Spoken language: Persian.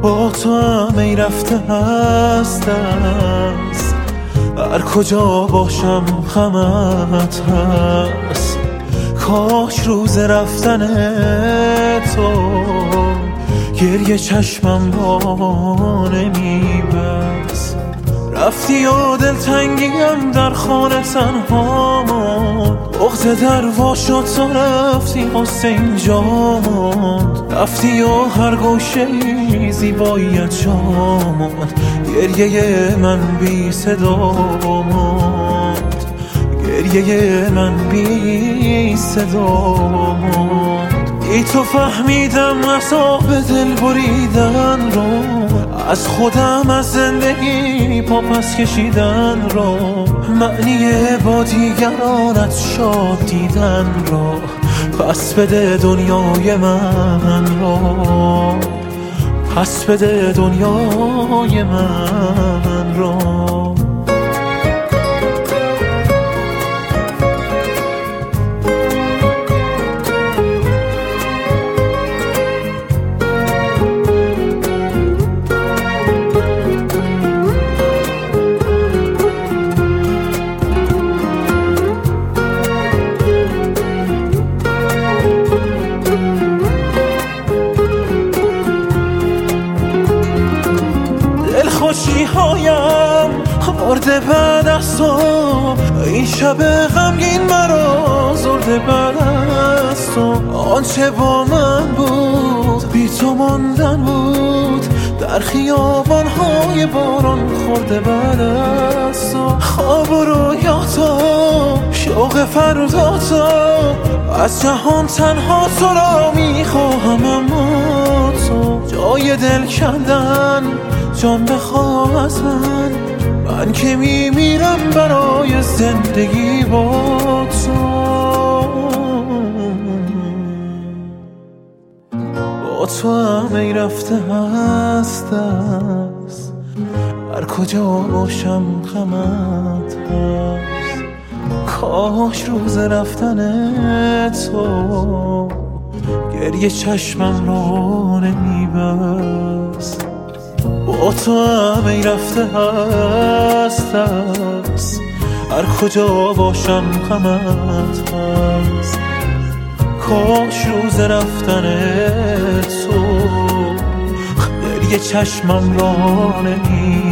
با تو هم ای رفته هست هر کجا باشم غمت هست. کاش روز رفتن تو گریه چشمم را نمیبست. رفتی و دلتنگیم در خانه تنها ماند، بغض در وا شد تا رفتی قصه اینجا ماند. رفتی و هر گوشه زیباییت جا ماند، گریه من بی صدا ماند، گریه من بی صدا ماند. ای تو فهمیدم عذاب دل بریدن رو، از خودم از زندگی پا پس کشیدن رو، معنی با دیگرانت شاد دیدن رو. پس بده دنیای من رو، پس بده دنیای من رو. خوشی هایم آورده بعد از تو، این شب غمگین مرا زرده بعد از تو. آنچه با من بود بی تو ماندن بود، در خیابان های باران خورده بعد از تو. خواب و رویاتا شوق فرداتا، از جهان تنها تو را میخواهم اما تو. جای دل کندن جان بخواه از من که میمیرم برای زندگی با تو. با تو هم ای رفته هست هر کجا باشم غمت هست. کاش روز رفتن تو گریه چشمم را نمیبست. با تو هم ای رفته هست هر کجا باشم غمت هست. کاش روز رفتن تو گریه چشمم را نمیبست.